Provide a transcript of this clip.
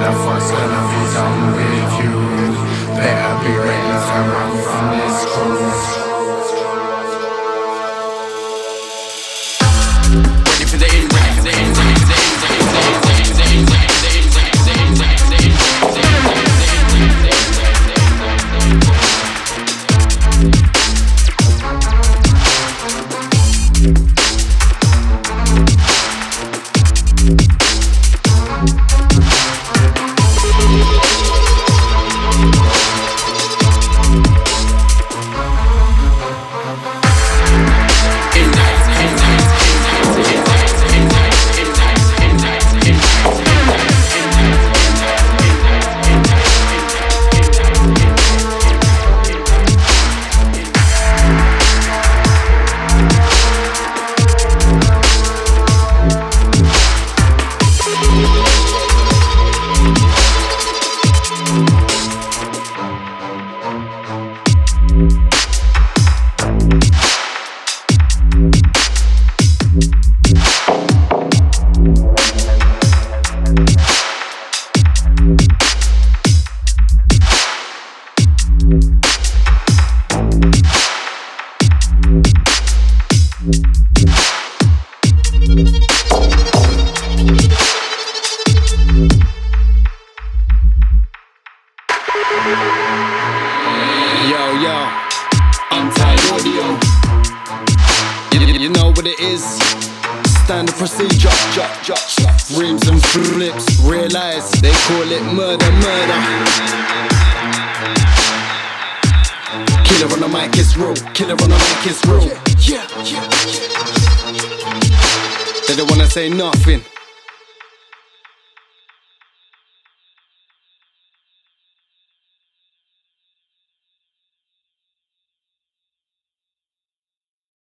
the fuck's gonna be done with you? Better be ready to run from this crew. Ready for the end, ready for the end, ready for the end, ready for the end, ready for the end, ready for the end, ready for the end, ready for the end, ready for the end, ready for the end, ready for the end. Yo, Untied Audio. You know what it is. Standard procedure. Rims and flips. Realize they call it murder. Killer on the mic is real. Killer on the mic is real. They don't wanna say nothing.